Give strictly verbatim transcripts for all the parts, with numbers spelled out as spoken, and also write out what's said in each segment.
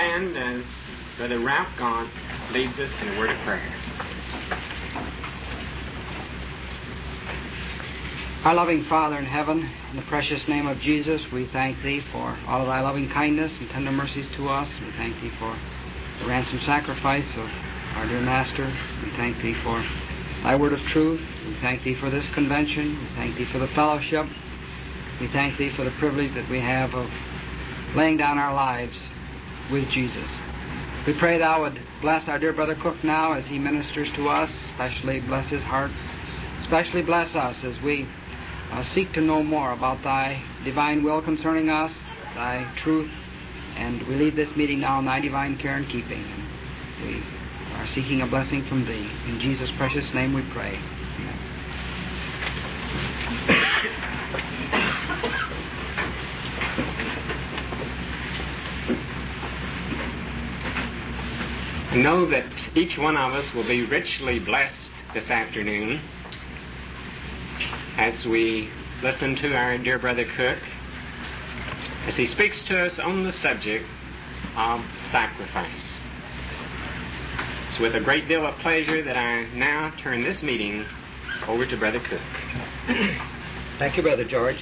stand as Brother Ralph Gaunt leads us in a word of prayer. Our loving Father in heaven, in the precious name of Jesus, we thank Thee for all of Thy loving kindness and tender mercies to us. We thank Thee for the ransom sacrifice of our dear Master. We thank Thee for Thy word of truth. We thank Thee for this convention. We thank Thee for the fellowship. We thank Thee for the privilege that we have of laying down our lives with Jesus. We pray Thou would bless our dear Brother Cook now as he ministers to us, especially bless his heart, especially bless us as we uh, seek to know more about Thy divine will concerning us, Thy truth, and we leave this meeting now in Thy divine care and keeping. And we are seeking a blessing from Thee. In Jesus' precious name we pray. Amen. Know that each one of us will be richly blessed this afternoon as we listen to our dear Brother Cook as he speaks to us on the subject of sacrifice. It's with a great deal of pleasure that I now turn this meeting over to Brother Cook. Thank you, Brother George.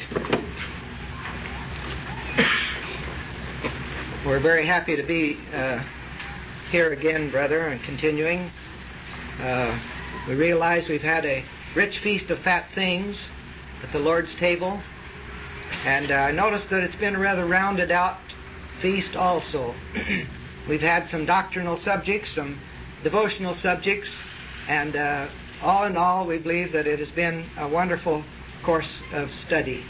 We're very happy to be uh, here again, brother, and continuing. Uh, we realize we've had a rich feast of fat things at the Lord's table, and I uh, noticed that it's been a rather rounded out feast also. We've had some doctrinal subjects, some devotional subjects, and uh, all in all, we believe that it has been a wonderful course of study.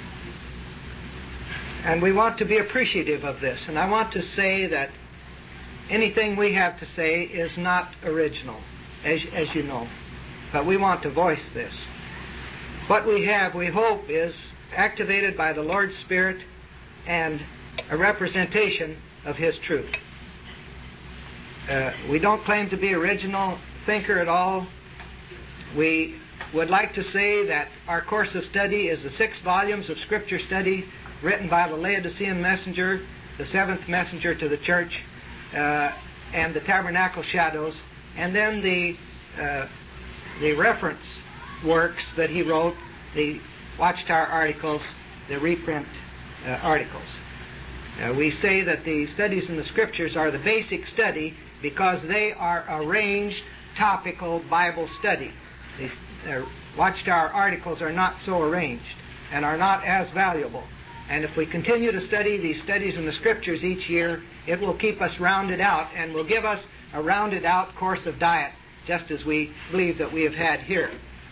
And we want to be appreciative of this, and I want to say that anything we have to say is not original, as, as you know. But we want to voice this. What we have, we hope, is activated by the Lord's Spirit and a representation of His truth. Uh, we don't claim to be original thinker at all. We would like to say that our course of study is the six volumes of Scripture study written by the Laodicean messenger, the seventh messenger to the church, Uh, and the Tabernacle Shadows, and then the uh, the reference works that he wrote, the Watchtower articles, the reprint uh, articles. Uh, we say that the studies in the Scriptures are the basic study because they are arranged topical Bible study. The uh, Watchtower articles are not so arranged and are not as valuable. And if we continue to study these studies in the Scriptures each year, it will keep us rounded out and will give us a rounded out course of diet, just as we believe that we have had here.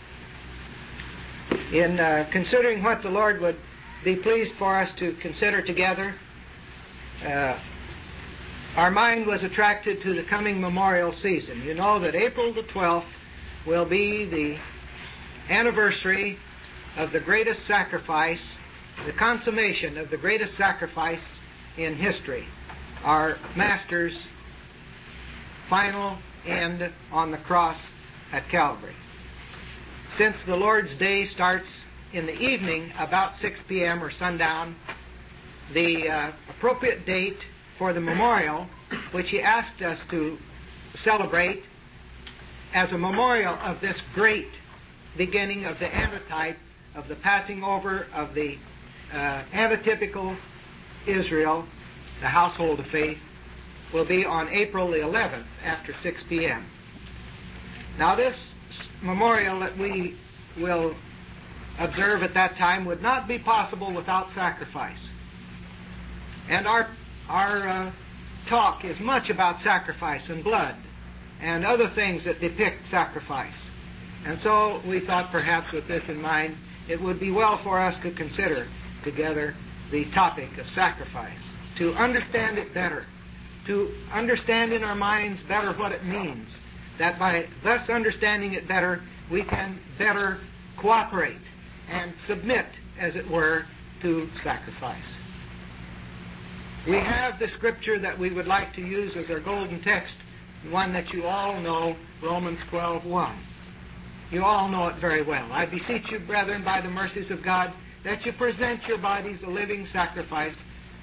In uh, considering what the Lord would be pleased for us to consider together, uh, our mind was attracted to the coming memorial season. You know that April the twelfth will be the anniversary of the greatest sacrifice, the consummation of the greatest sacrifice in history, our Master's final end on the cross at Calvary. Since the Lord's Day starts in the evening about six p.m. or sundown, the uh, appropriate date for the memorial, which He asked us to celebrate as a memorial of this great beginning of the antitype, of the passing over of the Uh, antitypical Israel, the household of faith, will be on April the eleventh after six p.m. Now this memorial that we will observe at that time would not be possible without sacrifice. And our, our uh, talk is much about sacrifice and blood and other things that depict sacrifice. And so we thought perhaps with this in mind, it would be well for us to consider together the topic of sacrifice, to understand it better, to understand in our minds better what it means, that by thus understanding it better, we can better cooperate and submit, as it were, to sacrifice. We have the scripture that we would like to use as our golden text, one that you all know, Romans twelve one. You all know it very well. I beseech you, brethren, by the mercies of God, that you present your bodies a living sacrifice,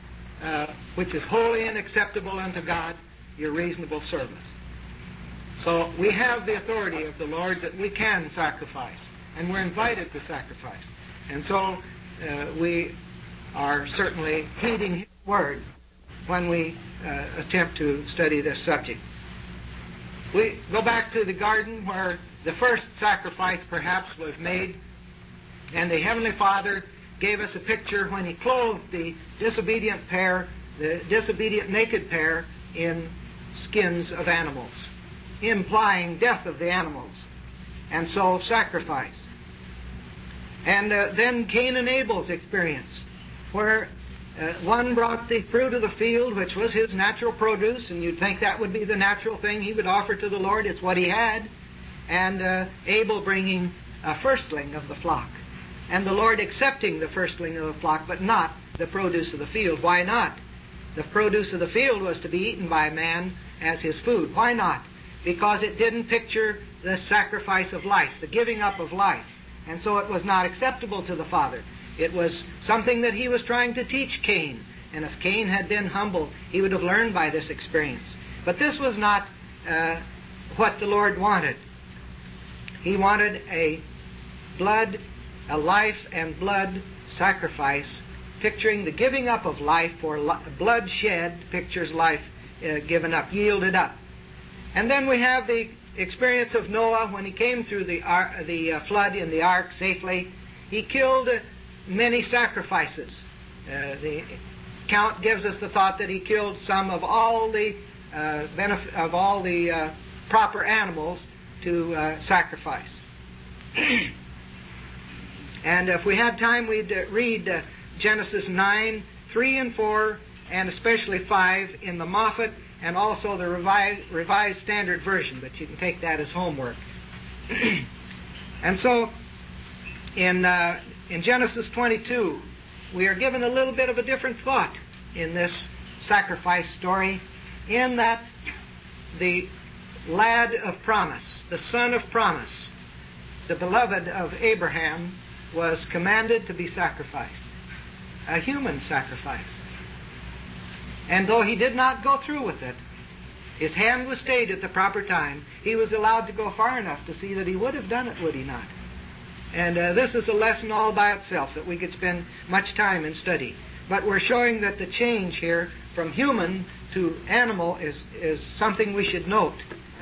uh, which is holy and acceptable unto God, your reasonable service. So we have the authority of the Lord that we can sacrifice, and we're invited to sacrifice. And so uh, we are certainly heeding His word when we uh, attempt to study this subject. We go back to the garden where the first sacrifice perhaps was made, and the Heavenly Father gave us a picture when He clothed the disobedient pair, the disobedient naked pair, in skins of animals, implying death of the animals, and so sacrifice. And uh, then Cain and Abel's experience, where uh, one brought the fruit of the field, which was his natural produce, and you'd think that would be the natural thing he would offer to the Lord. It's what he had. And uh, Abel bringing a firstling of the flock. And the Lord accepting the firstling of the flock, but not the produce of the field. Why not? The produce of the field was to be eaten by man as his food. Why not? Because it didn't picture the sacrifice of life, the giving up of life. And so it was not acceptable to the Father. It was something that he was trying to teach Cain. And if Cain had been humble, he would have learned by this experience. But this was not uh, what the Lord wanted. He wanted a blood, a life and blood sacrifice, picturing the giving up of life, for li- blood shed pictures life uh, given up, yielded up. And then we have the experience of Noah when he came through the, ar- the uh, flood in the ark safely. He killed uh, many sacrifices. Uh, the account gives us the thought that he killed some of all the uh, benef- of all the uh, proper animals to uh, sacrifice. And if we had time, we'd uh, read uh, Genesis nine, three and four, and especially five in the Moffat, and also the Revised, Revised Standard Version, but you can take that as homework. And so, in, uh, in Genesis twenty-two, we are given a little bit of a different thought in this sacrifice story, in that the lad of promise, the son of promise, the beloved of Abraham, was commanded to be sacrificed, a human sacrifice. And though he did not go through with it, his hand was stayed at the proper time. He was allowed to go far enough to see that he would have done it, would he not? And uh, this is a lesson all by itself that we could spend much time in study. But we're showing that the change here from human to animal is, is something we should note.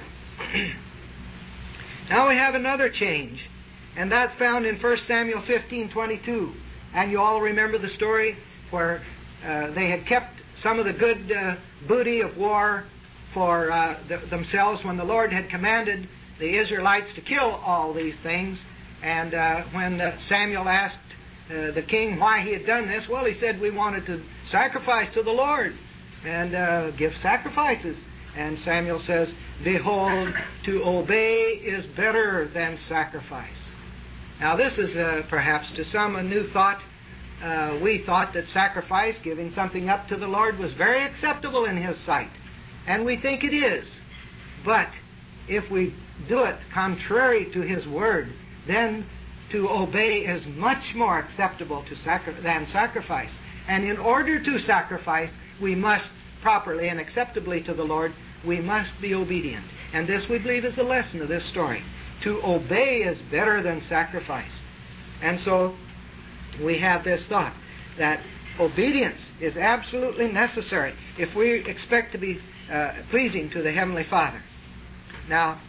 Now we have another change, and that's found in First Samuel fifteen twenty-two. And you all remember the story where uh, they had kept some of the good uh, booty of war for uh, th- themselves when the Lord had commanded the Israelites to kill all these things. And uh, when uh, Samuel asked uh, the king why he had done this, well, he said, we wanted to sacrifice to the Lord and uh, give sacrifices. And Samuel says, behold, to obey is better than sacrifice. Now this is uh, perhaps to some a new thought. Uh, we thought that sacrifice, giving something up to the Lord, was very acceptable in His sight. And we think it is. But if we do it contrary to His Word, then to obey is much more acceptable to sacri- than sacrifice. And in order to sacrifice, we must properly and acceptably to the Lord, we must be obedient. And this, we believe, is the lesson of this story. To obey is better than sacrifice. And so we have this thought that obedience is absolutely necessary if we expect to be uh, pleasing to the Heavenly Father. Now,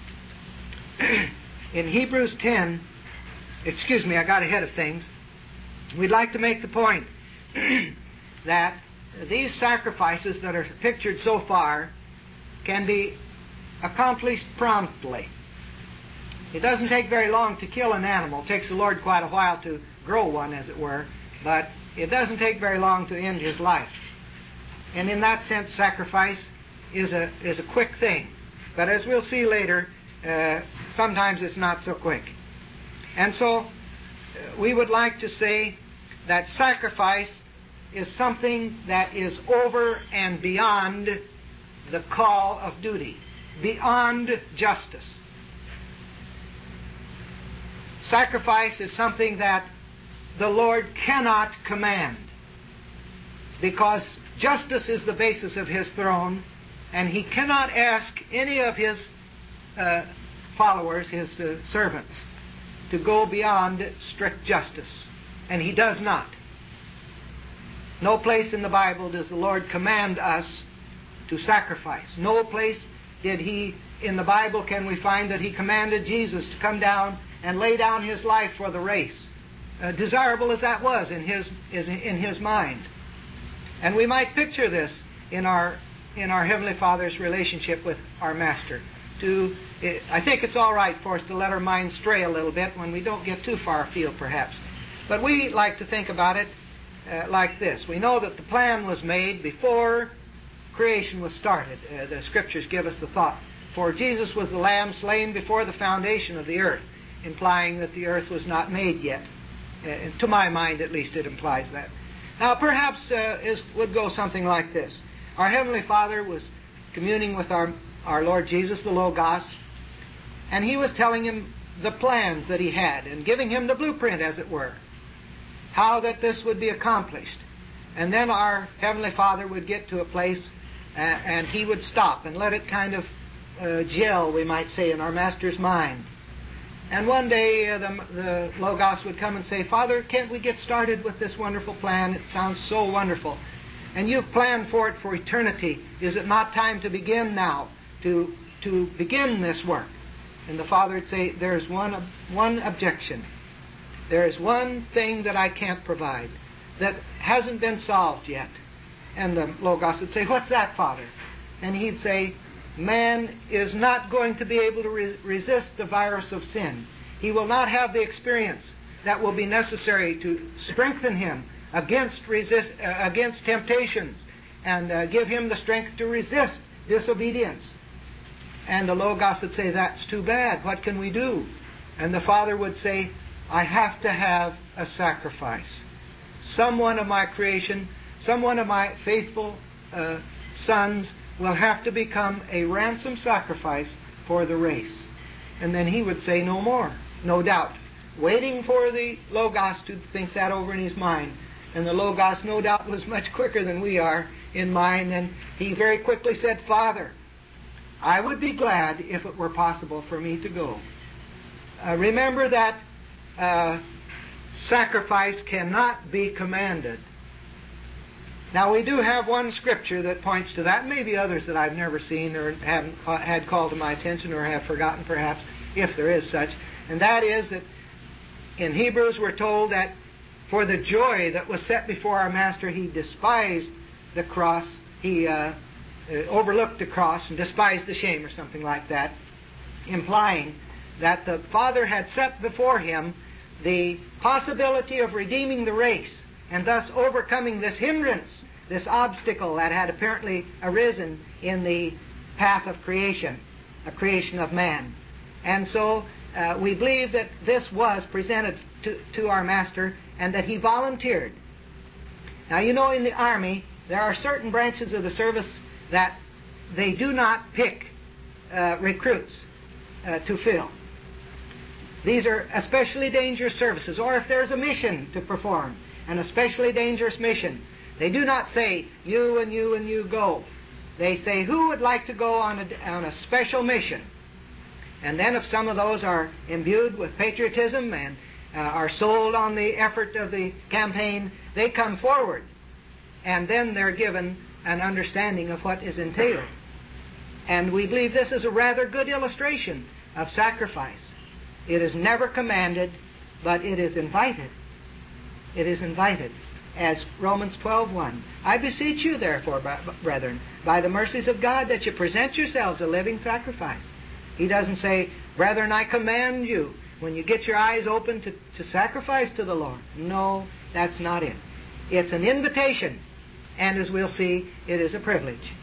in Hebrews ten, excuse me, I got ahead of things. We'd like to make the point that these sacrifices that are pictured so far can be accomplished promptly. It doesn't take very long to kill an animal. It takes the Lord quite a while to grow one, as it were, but it doesn't take very long to end his life. And in that sense, sacrifice is a is a quick thing. But as we'll see later, uh, sometimes it's not so quick. And so uh, we would like to say that sacrifice is something that is over and beyond the call of duty, beyond justice. Sacrifice is something that the Lord cannot command. because justice is the basis of His throne, and He cannot ask any of His uh, followers, His uh, servants, to go beyond strict justice. And He does not. No place in the Bible does the Lord command us to sacrifice. No place did He, in the Bible, can we find that He commanded Jesus to come down and lay down His life for the race, uh, desirable as that was in His, in His mind. And we might picture this in our, in our Heavenly Father's relationship with our Master. To, I think it's all right for us to let our minds stray a little bit when we don't get too far afield, perhaps. But we like to think about it uh, like this. We know that the plan was made before creation was started. Uh, the Scriptures give us the thought. For Jesus was the Lamb slain before the foundation of the earth, implying that the earth was not made yet. Uh, to my mind, at least, it implies that. Now, perhaps uh, it would go something like this. Our Heavenly Father was communing with our, our Lord Jesus, the Logos, and He was telling Him the plans that He had and giving Him the blueprint, as it were, how that this would be accomplished. And then our Heavenly Father would get to a place uh, and He would stop and let it kind of uh, gel, we might say, in our Master's mind. And one day uh, the, the Logos would come and say, Father, can't we get started with this wonderful plan? It sounds so wonderful. And you've planned for it for eternity. Is it not time to begin now, to, to begin this work? And the Father would say, there's one, one objection. There is one thing that I can't provide that hasn't been solved yet. And the Logos would say, what's that, Father? And He'd say, man is not going to be able to re- resist the virus of sin. He will not have the experience that will be necessary to strengthen him against resist, uh, against temptations and uh, give him the strength to resist disobedience. And the Logos would say, that's too bad. What can we do? And the Father would say, I have to have a sacrifice. Someone of my creation, someone of my faithful uh, sons will have to become a ransom sacrifice for the race. And then He would say no more, no doubt, waiting for the Logos to think that over in his mind. And the Logos, no doubt, was much quicker than we are in mind. And he very quickly said, Father, I would be glad if it were possible for me to go. Uh, remember that uh, sacrifice cannot be commanded. Now, we do have one Scripture that points to that, maybe others that I've never seen or haven't had called to my attention or have forgotten, perhaps, if there is such. And that is that in Hebrews we're told that for the joy that was set before our Master, He despised the cross. He uh, overlooked the cross and despised the shame, or something like that, implying that the Father had set before Him the possibility of redeeming the race and thus overcoming this hindrance, this obstacle that had apparently arisen in the path of creation, a creation of man. And so uh, we believe that this was presented to, to our Master and that He volunteered. Now, you know, in the Army, there are certain branches of the service that they do not pick uh, recruits uh, to fill. These are especially dangerous services, or if there's a mission to perform, an especially dangerous mission, they do not say, you and you and you go. They say, who would like to go on a, on a special mission? And then if some of those are imbued with patriotism and uh, are sold on the effort of the campaign, they come forward. And then they're given an understanding of what is entailed. And we believe this is a rather good illustration of sacrifice. It is never commanded, but it is invited. It is invited. As Romans twelve one, I beseech you, therefore, brethren, by the mercies of God, that you present yourselves a living sacrifice. He doesn't say, brethren, I command you, when you get your eyes open, to, to sacrifice to the Lord. No, that's not it. It's an invitation, and as we'll see, it is a privilege.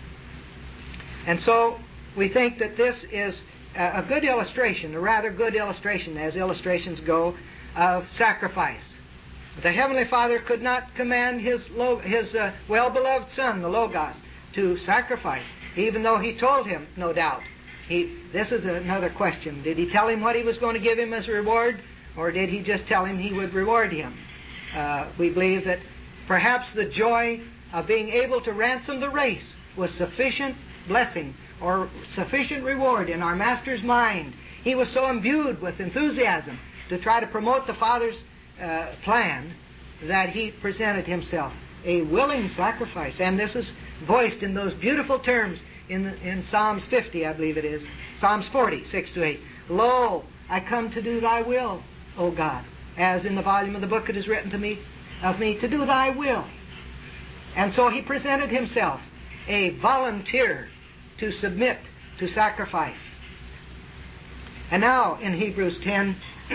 And so we think that this is a good illustration, a rather good illustration, as illustrations go, of sacrifice. The Heavenly Father could not command His, his uh, well-beloved Son, the Logos, to sacrifice, even though He told him, no doubt. He, this is another question. Did He tell him what He was going to give him as a reward, or did He just tell him He would reward him? Uh, we believe that Perhaps the joy of being able to ransom the race was sufficient blessing or sufficient reward in our Master's mind. He was so imbued with enthusiasm to try to promote the Father's uh, plan that he presented himself a willing sacrifice. And this is voiced in those beautiful terms in, the, in Psalms fifty, I believe it is. Psalms forty, six to eight. Lo, I come to do thy will, O God. As in the volume of the book it is written to me, of me, to do thy will. And so he presented himself a volunteer to submit to sacrifice. And now in Hebrews ten,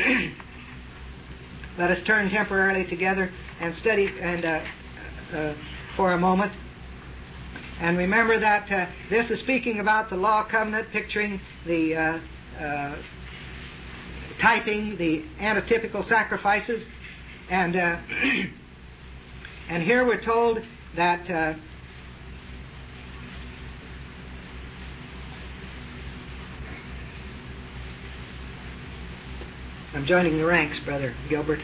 let us turn temporarily together and study and uh, uh, for a moment. And remember that uh, this is speaking about the law covenant, picturing the uh, uh, typing the antitypical sacrifices. And uh, and here we're told that uh, I'm joining the ranks, Brother Gilbert.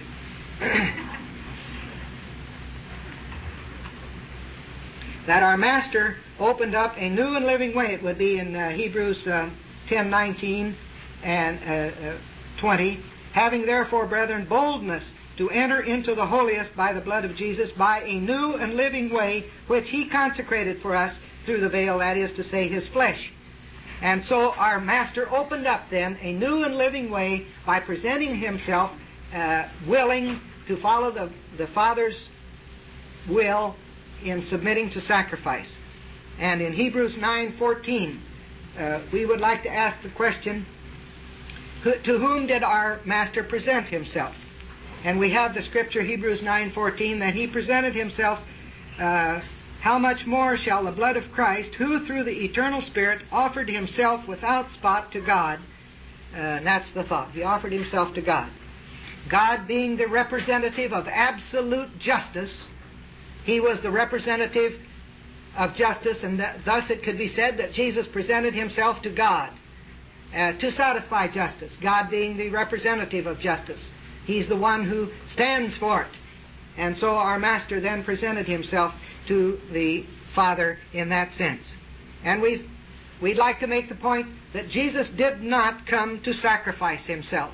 That our Master opened up a new and living way. It would be in uh, Hebrews uh, ten nineteen and uh, uh, twenty. Having therefore, brethren, boldness to enter into the holiest by the blood of Jesus, by a new and living way which he consecrated for us through the veil, that is to say, his flesh. And so our Master opened up then a new and living way by presenting himself uh, willing to follow the, the Father's will in submitting to sacrifice. And in Hebrews nine fourteen, uh, we would like to ask the question, who, to whom did our Master present himself? And we have the scripture, Hebrews nine fourteen, that he presented himself, uh, how much more shall the blood of Christ, who through the eternal Spirit offered himself without spot to God, uh, and that's the thought, he offered himself to God. God being the representative of absolute justice, he was the representative of justice, and that, thus it could be said that Jesus presented himself to God uh, to satisfy justice, God being the representative of justice. He's the one who stands for it. And so our Master then presented himself to the Father in that sense. And we've, we'd like to make the point that Jesus did not come to sacrifice himself.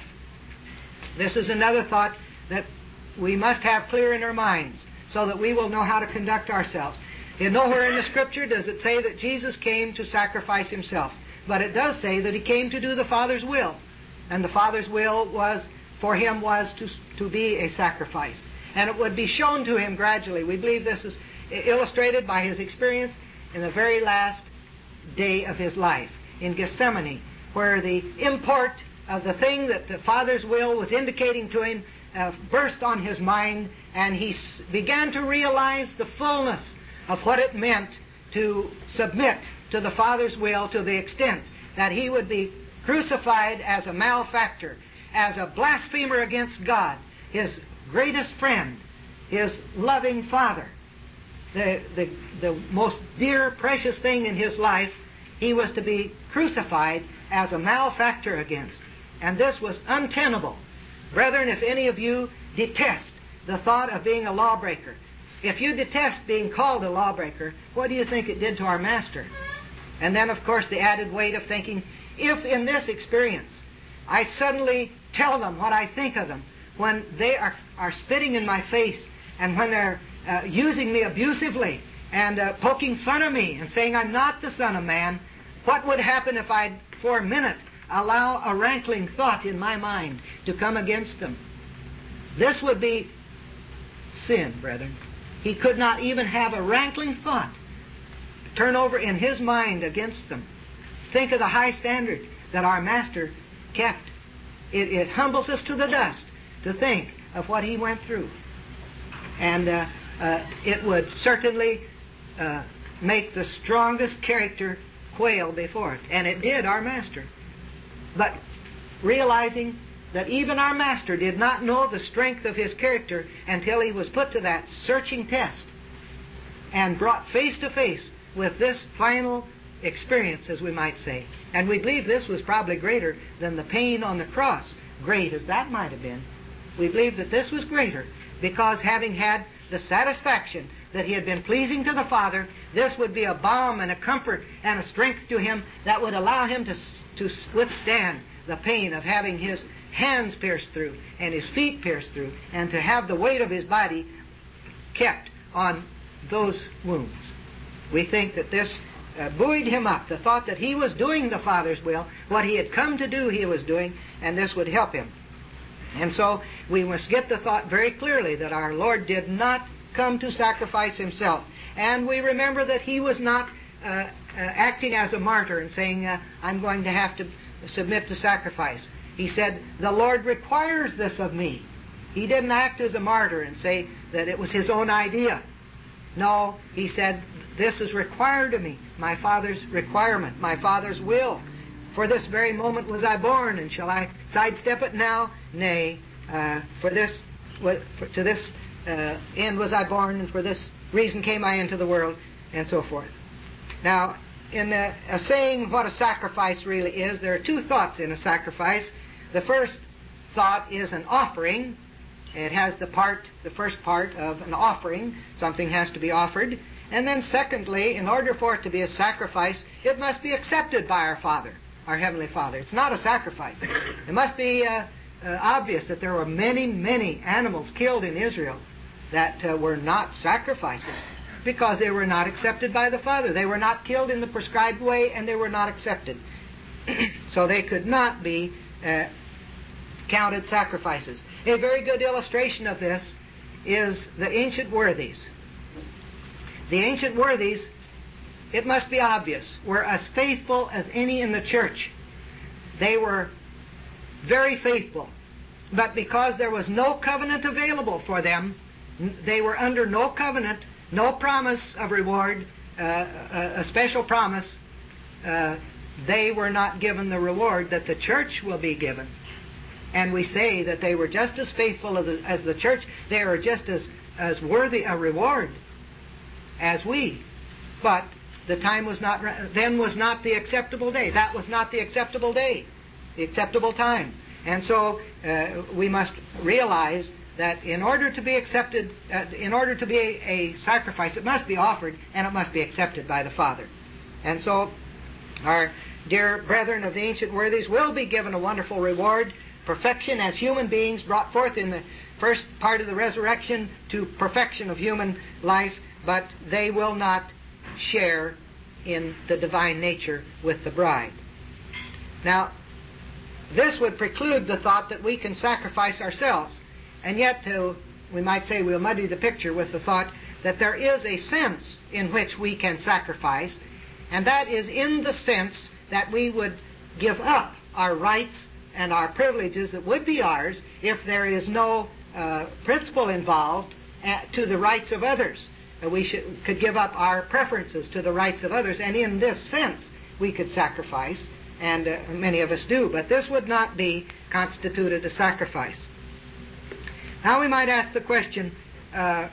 This is another thought that we must have clear in our minds so that we will know how to conduct ourselves. And nowhere in the Scripture does it say that Jesus came to sacrifice himself. But it does say that he came to do the Father's will. And the Father's will was, for him, was to, to be a sacrifice. And it would be shown to him gradually. We believe this is illustrated by his experience in the very last day of his life, in Gethsemane, where the import of the thing that the Father's will was indicating to him uh, burst on his mind, and he s- began to realize the fullness of what it meant to submit to the Father's will to the extent that he would be crucified as a malefactor, as a blasphemer against God, his greatest friend, his loving Father, the, the, the most dear, precious thing in his life. He was to be crucified as a malefactor against. And this was untenable. Brethren, if any of you detest the thought of being a lawbreaker, if you detest being called a lawbreaker, what do you think it did to our Master? And then, of course, the added weight of thinking, if in this experience I suddenly tell them what I think of them, when they are, are spitting in my face, and when they're uh, using me abusively, and uh, poking fun of me, and saying I'm not the Son of Man, what would happen if I'd, for a minute, allow a rankling thought in my mind to come against them? This would be sin, brethren. He could not even have a rankling thought to turn over in his mind against them. Think of the high standard that our Master kept. It, it humbles us to the dust to think of what he went through. And uh, uh, it would certainly uh, make the strongest character quail before it. And it did our Master. But realizing that even our Master did not know the strength of his character until he was put to that searching test and brought face to face with this final experience, as we might say. And we believe this was probably greater than the pain on the cross, great as that might have been. We believe that this was greater because, having had the satisfaction that he had been pleasing to the Father, this would be a balm and a comfort and a strength to him that would allow him to, to withstand the pain of having his hands pierced through and his feet pierced through, and to have the weight of his body kept on those wounds. We think that this uh, buoyed him up, the thought that he was doing the Father's will, what he had come to do he was doing, and this would help him. And so we must get the thought very clearly that our Lord did not come to sacrifice himself. And we remember that he was not uh, uh, acting as a martyr and saying, uh, I'm going to have to submit to sacrifice. He said, the Lord requires this of me. He didn't act as a martyr and say that it was his own idea. No, he said, this is required of me, my Father's requirement, my Father's will. For this very moment was I born, and shall I sidestep it now? Nay, uh, for this, for, to this uh, end was I born, and for this reason came I into the world, and so forth. Now, in a, a saying what a sacrifice really is, there are two thoughts in a sacrifice. The first thought is an offering. It has the part, the first part of an offering. Something has to be offered. And then secondly, in order for it to be a sacrifice, it must be accepted by our Father, our Heavenly Father. It's not a sacrifice. It must be uh, uh, obvious that there were many, many animals killed in Israel that uh, were not sacrifices because they were not accepted by the Father. They were not killed in the prescribed way, and they were not accepted. So they could not be uh, counted sacrifices. A very good illustration of this is the ancient worthies. The ancient worthies, it must be obvious, were as faithful as any in the church. They were very faithful. But because there was no covenant available for them, they were under no covenant, no promise of reward, uh, a, a special promise. Uh, they were not given the reward that the church will be given. And we say that they were just as faithful as the, as the church. They were just as, as worthy a reward as we. But the time was not, then was not the acceptable day. That was not the acceptable day, the acceptable time. And so uh, we must realize that in order to be accepted, uh, in order to be a, a sacrifice, it must be offered and it must be accepted by the Father. And so our dear brethren of the ancient worthies will be given a wonderful reward, perfection as human beings brought forth in the first part of the resurrection to perfection of human life, but they will not share in the divine nature with the bride. Now, this would preclude the thought that we can sacrifice ourselves. And yet, uh, we might say we'll muddy the picture with the thought that there is a sense in which we can sacrifice, and that is in the sense that we would give up our rights and our privileges that would be ours if there is no uh, principle involved uh, to the rights of others. Uh, we should, could give up our preferences to the rights of others, and in this sense we could sacrifice, and uh, many of us do, but this would not be constituted a sacrifice. Now we might ask the question, uh,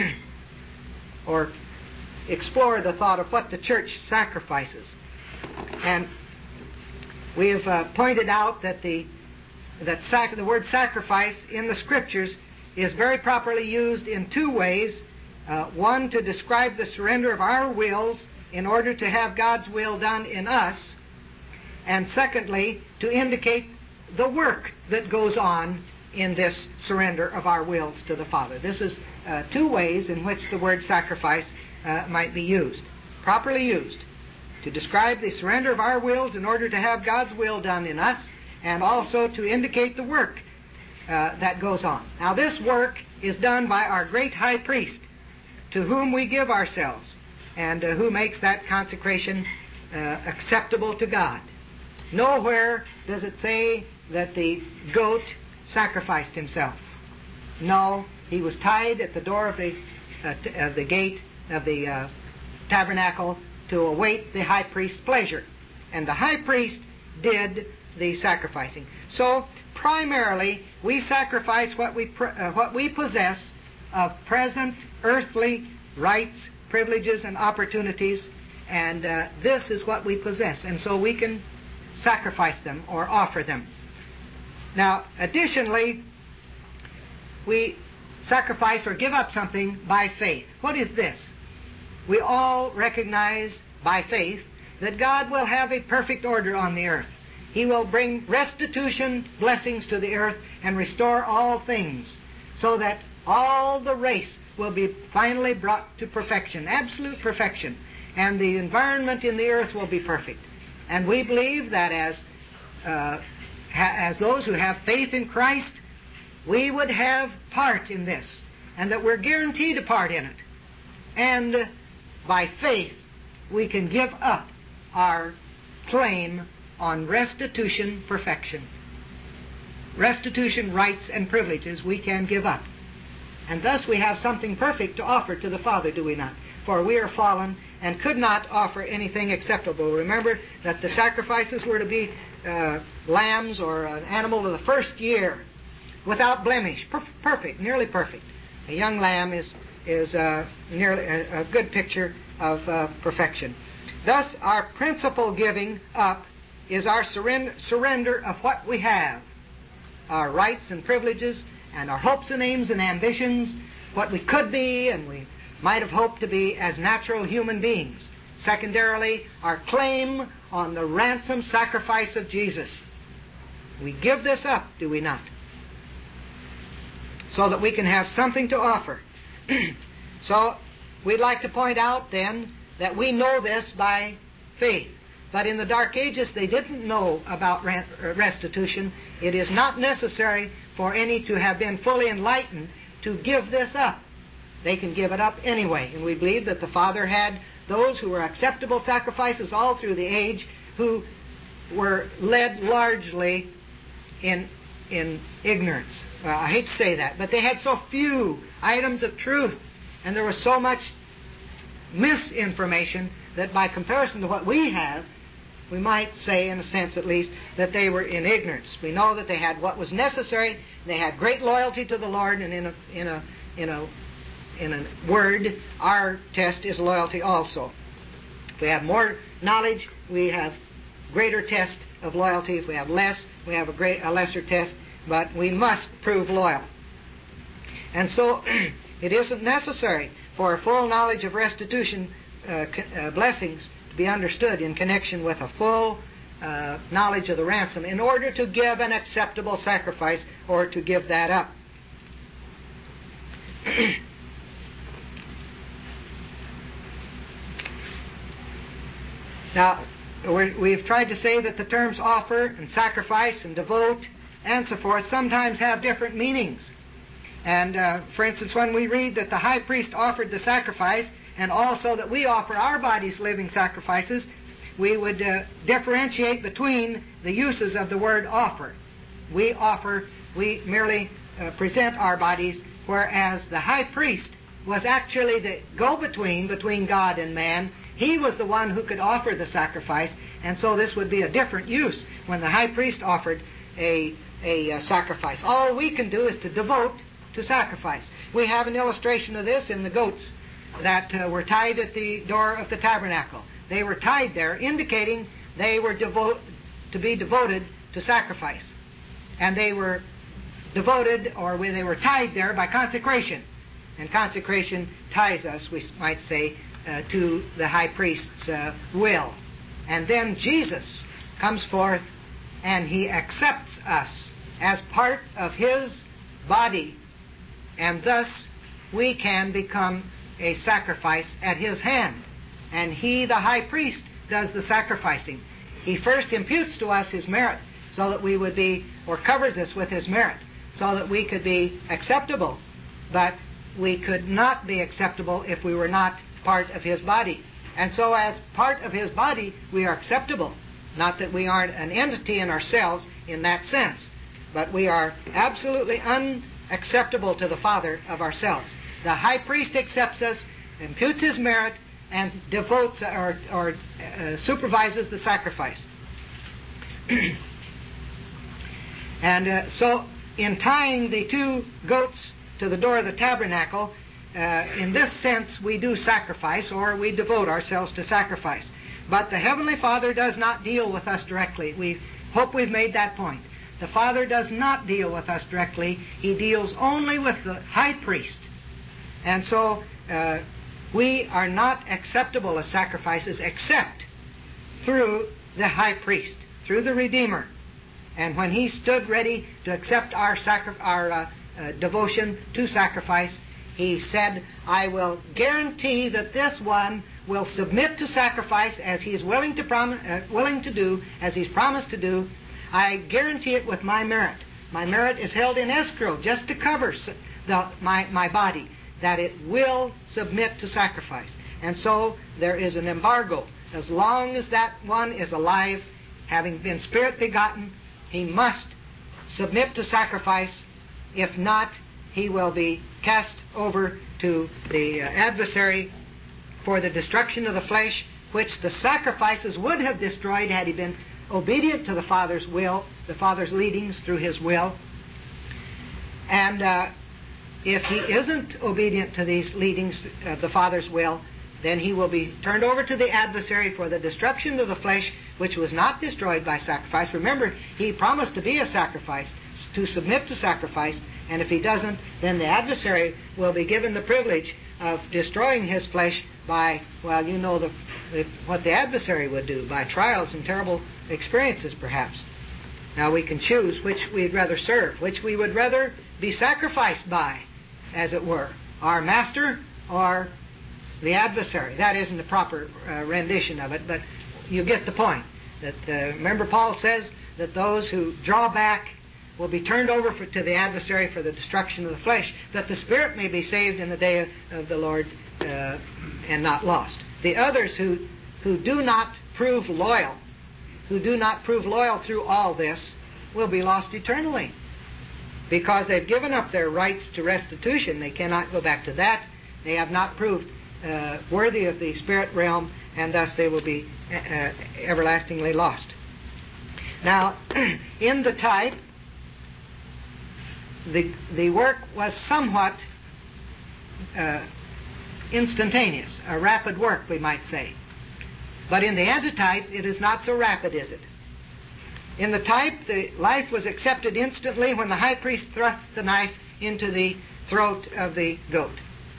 or explore the thought of what the church sacrifices. And we have uh, pointed out that the that sac- the word sacrifice in the Scriptures is very properly used in two ways. Uh, one, to describe the surrender of our wills in order to have God's will done in us. And secondly, to indicate the work that goes on in this surrender of our wills to the Father. This is uh, two ways in which the word sacrifice uh, might be used, properly used, to describe the surrender of our wills in order to have God's will done in us, and also to indicate the work uh, that goes on. Now, this work is done by our great high priest, to whom we give ourselves, and uh, who makes that consecration uh, acceptable to God. Nowhere does it say that the goat sacrificed himself. No, he was tied at the door of the uh, t- of the gate of the uh, tabernacle to await the high priest's pleasure, and the high priest did the sacrificing. So primarily, we sacrifice what we pr- uh, what we possess of present earthly rights, privileges, and opportunities, and uh, this is what we possess, and so we can sacrifice them or offer them. Now, additionally, we sacrifice or give up something by faith. What is this? We all recognize by faith that God will have a perfect order on the earth. He will bring restitution, blessings to the earth, and restore all things, so that all the race will be finally brought to perfection, absolute perfection, and the environment in the earth will be perfect. And we believe that as uh, ha- as those who have faith in Christ, we would have part in this, and that we're guaranteed a part in it. And uh, by faith, we can give up our claim on restitution perfection. Restitution rights and privileges we can give up. And thus we have something perfect to offer to the Father, do we not? For we are fallen and could not offer anything acceptable. Remember that the sacrifices were to be uh, lambs or an animal of the first year, without blemish, per- perfect, nearly perfect. A young lamb is is uh, nearly a, a good picture of uh, perfection. Thus, our principal giving up is our surrender, surrender of what we have, our rights and privileges, and our hopes and aims and ambitions, what we could be and we might have hoped to be as natural human beings. Secondarily, our claim on the ransom sacrifice of Jesus. We give this up, do we not? So that we can have something to offer. So, we'd like to point out then that we know this by faith. But in the Dark Ages, they didn't know about restitution. It is not necessary for any to have been fully enlightened to give this up. They can give it up anyway. And we believe that the Father had those who were acceptable sacrifices all through the age who were led largely in, in ignorance. Well, I hate to say that, but they had so few items of truth, and there was so much misinformation that by comparison to what we have, we might say, in a sense at least, that they were in ignorance. We know that they had what was necessary. They had great loyalty to the Lord, and in a in a in a in a word, our test is loyalty also. If we have more knowledge, we have greater test of loyalty. If we have less, we have a great a lesser test. But we must prove loyal. And so, it isn't necessary for a full knowledge of restitution uh, uh, blessings to be understood in connection with a full uh, knowledge of the ransom in order to give an acceptable sacrifice or to give that up. Now, we're, we've tried to say that the terms offer and sacrifice and devote and so forth sometimes have different meanings. And, uh, for instance, when we read that the high priest offered the sacrifice and also that we offer our bodies living sacrifices, we would uh, differentiate between the uses of the word offer. We offer, we merely uh, present our bodies, whereas the high priest was actually the go-between between God and man. He was the one who could offer the sacrifice, and so this would be a different use when the high priest offered a, a, a sacrifice. All we can do is to devote to sacrifice. We have an illustration of this in the goats that uh, were tied at the door of the tabernacle. They were tied there, indicating they were devote, to be devoted to sacrifice. And they were devoted, or they were tied there by consecration. And consecration ties us, we might say, uh, to the high priest's uh, will. And then Jesus comes forth and he accepts us as part of his body, and thus we can become a sacrifice at his hand. And he, the high priest, does the sacrificing. He first imputes to us his merit so that we would be, or covers us with his merit, so that we could be acceptable. But we could not be acceptable if we were not part of his body. And so as part of his body, we are acceptable. Not that we aren't an entity in ourselves in that sense, but we are absolutely unacceptable to the Father of ourselves. The high priest accepts us, imputes his merit, and devotes or, or uh, supervises the sacrifice. And uh, so, in tying the two goats to the door of the tabernacle, uh, in this sense we do sacrifice, or we devote ourselves to sacrifice. But the Heavenly Father does not deal with us directly. We hope we've made that point. the Father does not deal with us directly. He deals only with the high priest. And so uh, we are not acceptable as sacrifices except through the high priest, through the Redeemer. And when he stood ready to accept our, sacri- our uh, uh, devotion to sacrifice, he said, I will guarantee that this one will submit to sacrifice as he is willing to, prom- uh, willing to do, as he's promised to do. I guarantee it with my merit. My merit is held in escrow just to cover the, my, my body, that it will submit to sacrifice. And so there is an embargo. As long as that one is alive, having been spirit begotten, he must submit to sacrifice. If not, he will be cast over to the uh, adversary for the destruction of the flesh, which the sacrifices would have destroyed had he been obedient to the Father's will, the Father's leadings through his will. And uh, if he isn't obedient to these leadings of the Father's will, then he will be turned over to the adversary for the destruction of the flesh, which was not destroyed by sacrifice. Remember, he promised to be a sacrifice, to submit to sacrifice, and if he doesn't, then the adversary will be given the privilege of destroying his flesh by, well, you know the, the, what the adversary would do, by trials and terrible experiences, perhaps. Now we can choose which we'd rather serve, which we would rather be sacrificed by, as it were, our master or the adversary. That isn't the proper uh, rendition of it, but you get the point. That uh, remember, Paul says that those who draw back will be turned over for, to the adversary for the destruction of the flesh, that the spirit may be saved in the day of, of the Lord uh, and not lost. The others who who do not prove loyal, who do not prove loyal through all this, will be lost eternally, because they've given up their rights to restitution. They cannot go back to that. They have not proved uh, worthy of the spirit realm, and thus they will be uh, everlastingly lost. Now, in the type, the the work was somewhat uh, instantaneous, a rapid work, we might say. But in the antitype, it is not so rapid, is it? In the type, the life was accepted instantly when the high priest thrust the knife into the throat of the goat.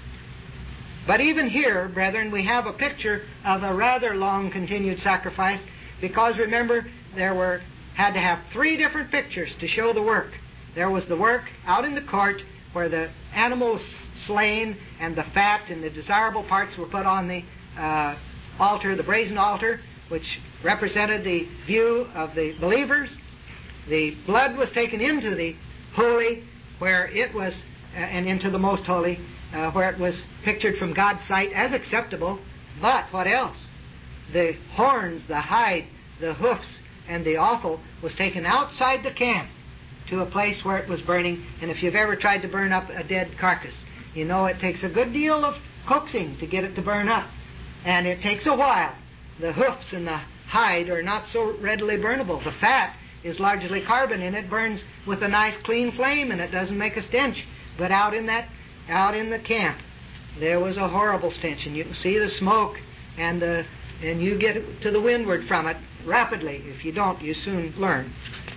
But even here, brethren, we have a picture of a rather long continued sacrifice, because remember, there were had to have three different pictures to show the work. There was the work out in the court where the animal was slain and the fat and the desirable parts were put on the uh, altar, the brazen altar, which represented the view of the believers. The blood was taken into the holy, where it was, uh, and into the most holy, uh, where it was pictured from God's sight as acceptable. But what else? The horns, the hide, the hoofs, and the offal was taken outside the camp to a place where it was burning. And if you've ever tried to burn up a dead carcass, you know it takes a good deal of coaxing to get it to burn up. And it takes a while. The hoofs and the hide are not so readily burnable. The fat is largely carbon, and it burns with a nice clean flame, and it doesn't make a stench. But out in that, out in the camp, there was a horrible stench, and you can see the smoke, and uh, and you get to the windward from it rapidly. If you don't, you soon learn.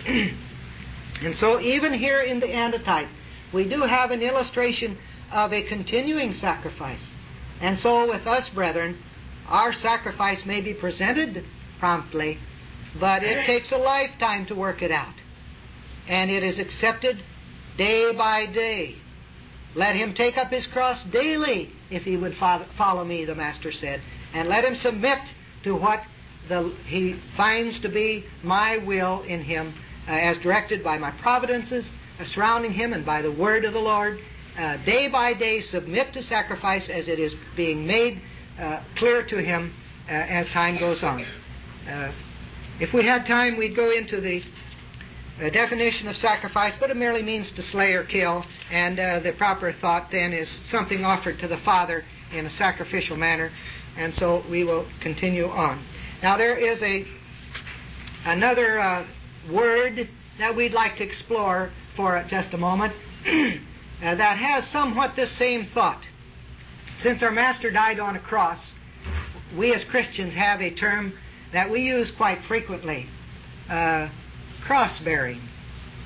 And so even here in the antitype, we do have an illustration of a continuing sacrifice. And so with us, brethren, our sacrifice may be presented promptly, but it takes a lifetime to work it out. And it is accepted day by day. Let him take up his cross daily if he would follow me, the Master said. And let him submit to what the, he finds to be my will in him, uh, as directed by my providences uh, surrounding him and by the word of the Lord. Uh, day by day submit to sacrifice as it is being made uh, clear to him uh, as time goes on. Uh, if we had time, we'd go into the uh, definition of sacrifice, but it merely means to slay or kill, and uh, the proper thought then is something offered to the Father in a sacrificial manner, and so we will continue on. Now there is a another uh, word that we'd like to explore for just a moment uh, that has somewhat this same thought. Since our Master died on a cross, we as Christians have a term that we use quite frequently, uh, cross-bearing.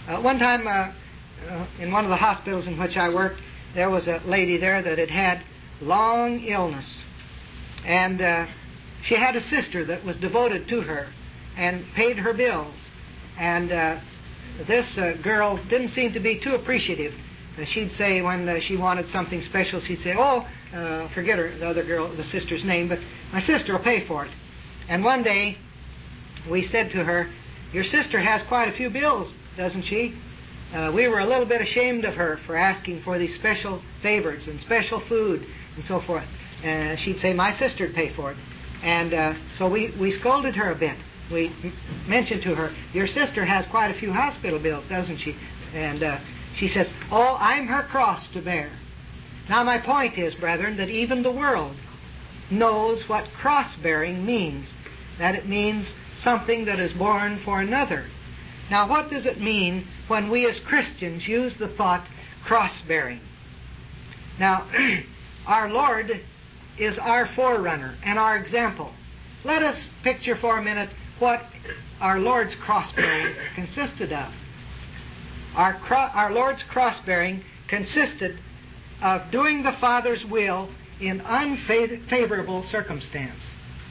Uh, one time, uh, uh, in one of the hospitals in which I worked, there was a lady there that had had long illness. And uh, she had a sister that was devoted to her and paid her bills. And uh, this uh, girl didn't seem to be too appreciative. Uh, she'd say when uh, she wanted something special, she'd say, oh, uh, forget her, the other girl, the sister's name, but my sister will pay for it. And one day, we said to her, your sister has quite a few bills, doesn't she? Uh, we were a little bit ashamed of her for asking for these special favors and special food and so forth. And uh, she'd say, my sister'd pay for it. And uh, so we, we scolded her a bit. We m- mentioned to her, your sister has quite a few hospital bills, doesn't she? And uh, she says, oh, I'm her cross to bear. Now my point is, brethren, that even the world knows what cross-bearing means. That it means something that is borne for another. Now what does it mean when we as Christians use the thought cross-bearing? Now, our Lord is our forerunner and our example. Let us picture for a minute what our Lord's cross-bearing consisted of. Our, cro- our Lord's cross-bearing consisted of doing the Father's will in unfavorable circumstance.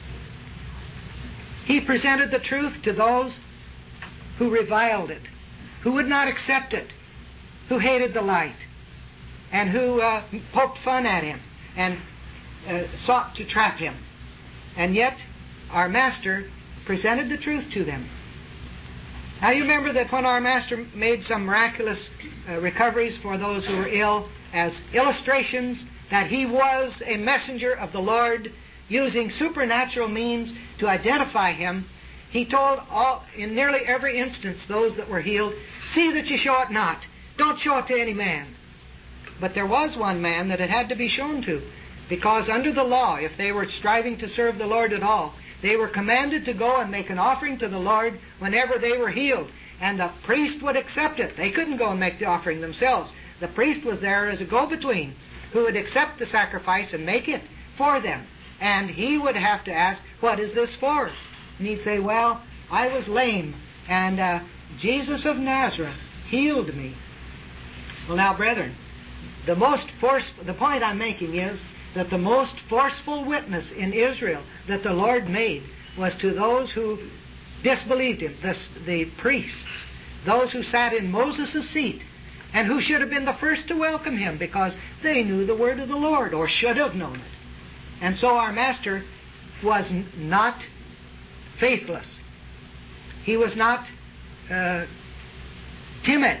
He presented the truth to those who reviled it, who would not accept it, who hated the light, and who uh, poked fun at him and uh, sought to trap him. And yet, our Master presented the truth to them. Now you remember that when our Master made some miraculous uh, recoveries for those who were ill as illustrations that He was a messenger of the Lord using supernatural means to identify Him, He told all, in nearly every instance, those that were healed, see that you show it not. Don't show it to any man. But there was one man that it had to be shown to, because under the law, if they were striving to serve the Lord at all, they were commanded to go and make an offering to the Lord whenever they were healed. And the priest would accept it. They couldn't go and make the offering themselves. The priest was there as a go-between who would accept the sacrifice and make it for them. And he would have to ask, what is this for? And he'd say, well, I was lame, and uh, Jesus of Nazareth healed me. Well, now, brethren, the most force, the point I'm making is that the most forceful witness in Israel that the Lord made was to those who disbelieved Him, the, the priests, those who sat in Moses' seat, and who should have been the first to welcome Him because they knew the word of the Lord, or should have known it. And so our Master was n- not faithless. He was not uh, timid.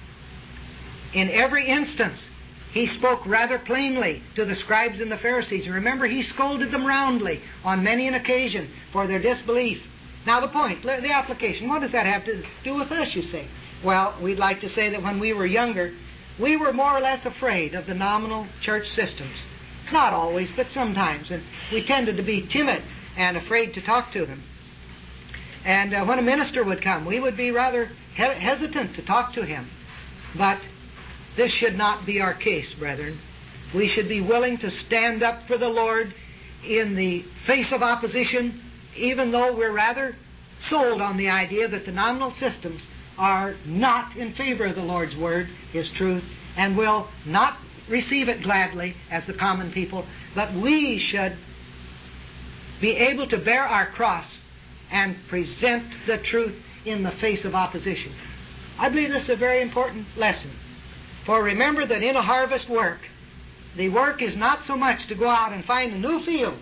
In every instance, He spoke rather plainly to the scribes and the Pharisees. And remember, He scolded them roundly on many an occasion for their disbelief. Now the point, the application, what does that have to do with us, you say? Well, we'd like to say that when we were younger, we were more or less afraid of the nominal church systems. Not always, but sometimes. And we tended to be timid and afraid to talk to them. And uh, when a minister would come, we would be rather he- hesitant to talk to him. But this should not be our case, brethren. We should be willing to stand up for the Lord in the face of opposition, even though we're rather sold on the idea that the nominal systems are not in favor of the Lord's Word, His truth, and will not receive it gladly as the common people. But we should be able to bear our cross and present the truth in the face of opposition. I believe this is a very important lesson. For remember that in a harvest work, the work is not so much to go out and find a new field,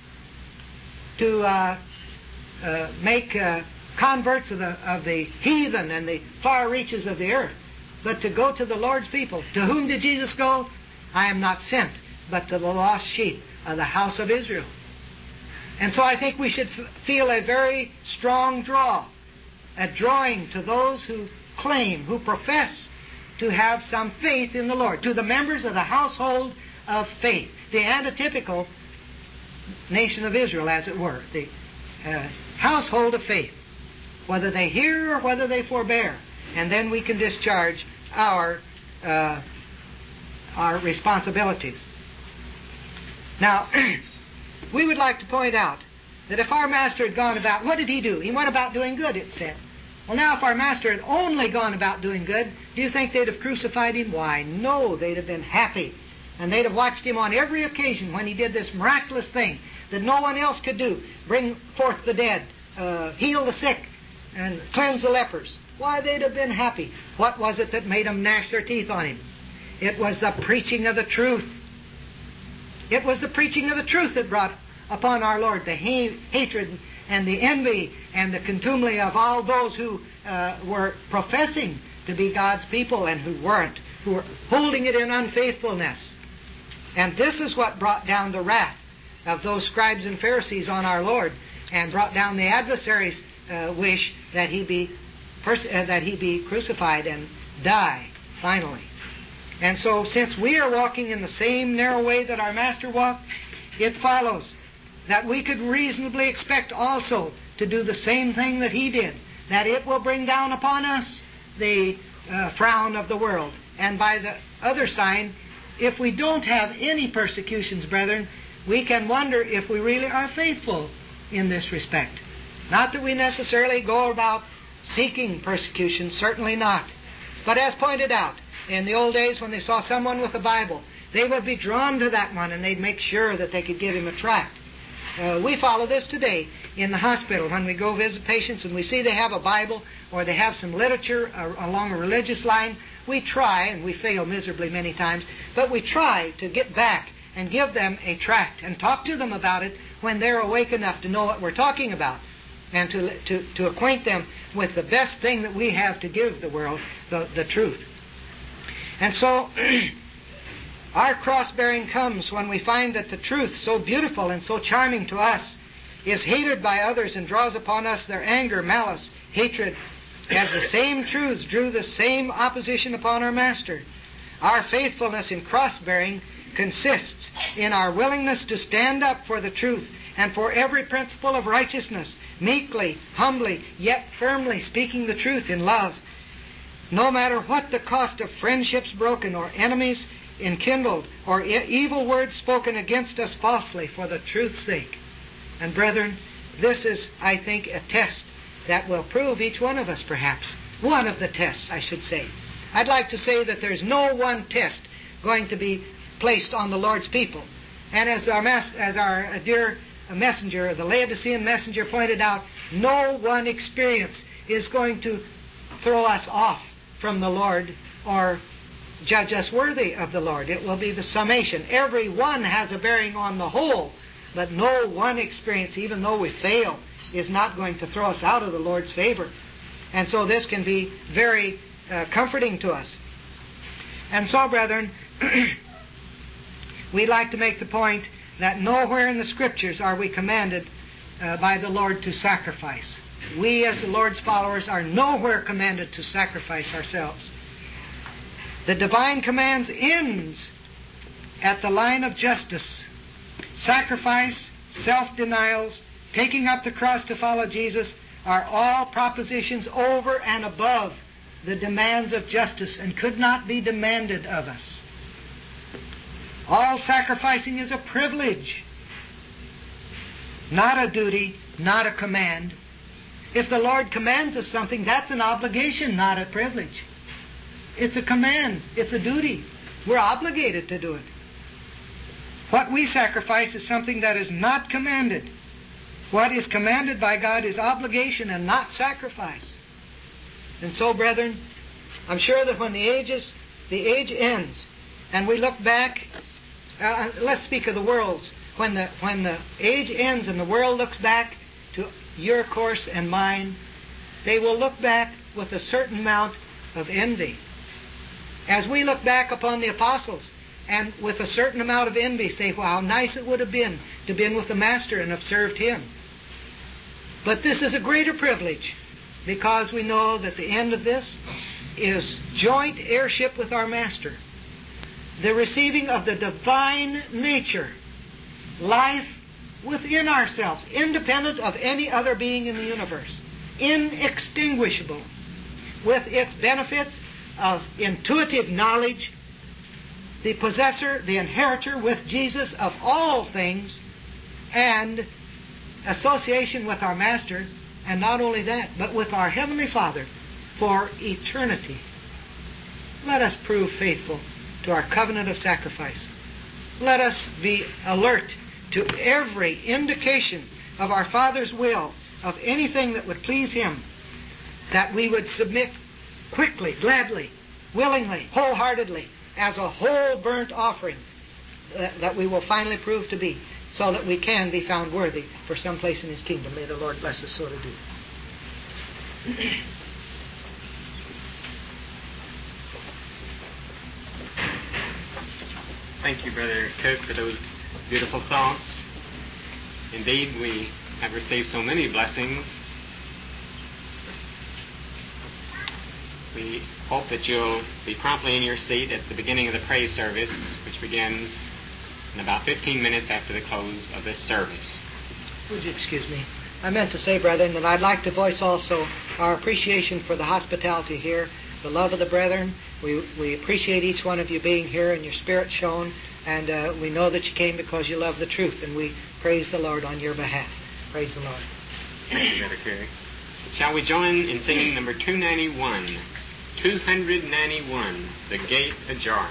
to uh, uh, make uh, converts of the, of the heathen and the far reaches of the earth, but to go to the Lord's people. To whom did Jesus go? I am not sent, but to the lost sheep of the house of Israel. And so I think we should f- feel a very strong draw, a drawing to those who claim, who profess to have some faith in the Lord, to the members of the household of faith, the antitypical nation of Israel, as it were, the uh, household of faith, whether they hear or whether they forbear. And then we can discharge our, uh, our responsibilities. Now, we would like to point out that if our Master had gone about, what did He do? He went about doing good, it said. Well, now, if our Master had only gone about doing good, do you think they'd have crucified Him? Why, no, they'd have been happy. And they'd have watched Him on every occasion when He did this miraculous thing that no one else could do. Bring forth the dead, uh, heal the sick, and cleanse the lepers. Why, they'd have been happy. What was it that made them gnash their teeth on Him? It was the preaching of the truth. It was the preaching of the truth that brought upon our Lord the ha- hatred and the envy and the contumely of all those who uh, were professing to be God's people and who weren't, who were holding it in unfaithfulness. And this is what brought down the wrath of those scribes and Pharisees on our Lord, and brought down the adversary's uh, wish that he be pers- uh, that he be crucified and die finally. And so, since we are walking in the same narrow way that our Master walked, it follows that we could reasonably expect also to do the same thing that He did, that it will bring down upon us the uh, frown of the world. And by the other sign, if we don't have any persecutions, brethren, we can wonder if we really are faithful in this respect. Not that we necessarily go about seeking persecution, certainly not. But as pointed out, in the old days when they saw someone with a Bible, they would be drawn to that one and they'd make sure that they could give him a tract. Uh, we follow this today in the hospital when we go visit patients and we see they have a Bible or they have some literature uh, along a religious line. We try, and we fail miserably many times, but we try to get back and give them a tract and talk to them about it when they're awake enough to know what we're talking about, and to, to, to acquaint them with the best thing that we have to give the world, the, the truth. And so, our cross-bearing comes when we find that the truth, so beautiful and so charming to us, is hated by others and draws upon us their anger, malice, hatred, as the same truths drew the same opposition upon our Master. Our faithfulness in cross-bearing consists in our willingness to stand up for the truth and for every principle of righteousness, meekly, humbly, yet firmly speaking the truth in love, no matter what the cost of friendships broken or enemies enkindled or e- evil words spoken against us falsely for the truth's sake. And brethren, this is, I think, a test that will prove each one of us, perhaps. One of the tests, I should say. I'd like to say that there's no one test going to be placed on the Lord's people. And as our, mas- as our dear messenger, the Laodicean messenger, pointed out, no one experience is going to throw us off from the Lord or judge us worthy of the Lord. It will be the summation. Every one has a bearing on the whole, but no one experience, even though we fail, is not going to throw us out of the Lord's favor. And so this can be very uh, comforting to us. And so, brethren, we'd like to make the point that nowhere in the Scriptures are we commanded uh, by the Lord to sacrifice. We, as the Lord's followers, are nowhere commanded to sacrifice ourselves. The divine commands ends at the line of justice. Sacrifice, self-denials, taking up the cross to follow Jesus are all propositions over and above the demands of justice and could not be demanded of us. All sacrificing is a privilege, not a duty, not a command. If the Lord commands us something, that's an obligation, not a privilege. It's a command. It's a duty. We're obligated to do it. What we sacrifice is something that is not commanded. What is commanded by God is obligation and not sacrifice. And so, brethren, I'm sure that when the ages, the age ends, and we look back, uh, let's speak of the world's, when the when the age ends and the world looks back to your course and mine, they will look back with a certain amount of envy. As we look back upon the apostles, and with a certain amount of envy say, well, how nice it would have been to have been with the Master and have served Him. But this is a greater privilege, because we know that the end of this is joint heirship with our Master. The receiving of the divine nature, life within ourselves, independent of any other being in the universe, inextinguishable, with its benefits of intuitive knowledge, the possessor, the inheritor with Jesus of all things, and association with our Master, and not only that, but with our Heavenly Father for eternity. Let us prove faithful to our covenant of sacrifice. Let us be alert to every indication of our Father's will, of anything that would please Him, that we would submit quickly, gladly, willingly, wholeheartedly, as a whole burnt offering that, that we will finally prove to be, so that we can be found worthy for some place in His kingdom. May the Lord bless us so to do. Thank you, Brother Cook, for those beautiful thoughts. Indeed, we have received so many blessings. We hope that you'll be promptly in your seat at the beginning of the praise service, which begins in about fifteen minutes after the close of this service. Would you excuse me? I meant to say, brethren, that I'd like to voice also our appreciation for the hospitality here, the love of the brethren. We we appreciate each one of you being here and your spirit shown, and uh, we know that you came because you love the truth, and we praise the Lord on your behalf. Praise the Lord. Thank you, Brother Cook. Shall we join in singing number two ninety-one? two ninety-one, The Gate Ajar.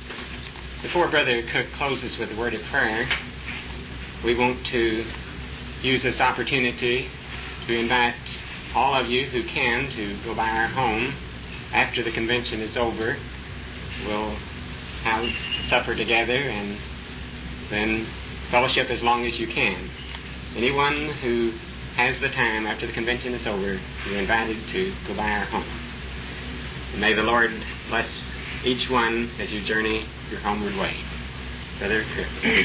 Before Brother Cook closes with a word of prayer, we want to use this opportunity to invite all of you who can to go by our home after the convention is over. We'll have supper together and then fellowship as long as you can. Anyone who has the time after the convention is over, you're invited to go by our home. And may the Lord bless each one as you journey your homeward way. Brother Cook.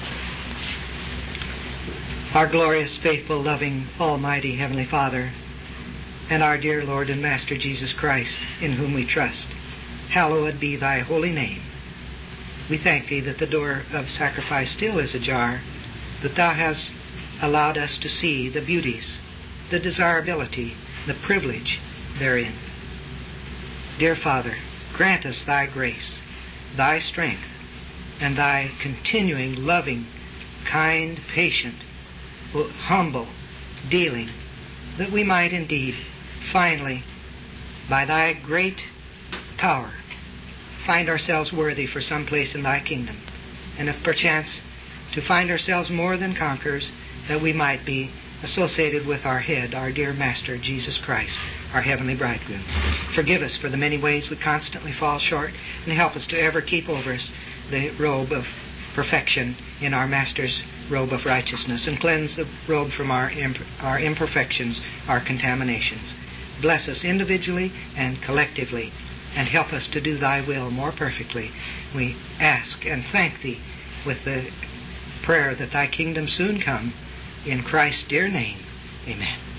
Our glorious, faithful, loving, almighty Heavenly Father, and our dear Lord and Master Jesus Christ, in whom we trust, hallowed be thy holy name. We thank thee that the door of sacrifice still is ajar, that thou hast allowed us to see the beauties, the desirability, the privilege therein. Dear Father, grant us thy grace, thy strength, and thy continuing, loving, kind, patient, humble dealing, that we might indeed, finally, by thy great power, find ourselves worthy for some place in thy kingdom, and if perchance to find ourselves more than conquerors, that we might be associated with our head, our dear Master, Jesus Christ, our heavenly bridegroom. Forgive us for the many ways we constantly fall short, and help us to ever keep over us the robe of perfection in our Master's robe of righteousness, and cleanse the robe from our, imp- our imperfections, our contaminations. Bless us individually and collectively, and help us to do thy will more perfectly. We ask and thank thee with the prayer that thy kingdom soon come. In Christ's dear name, amen.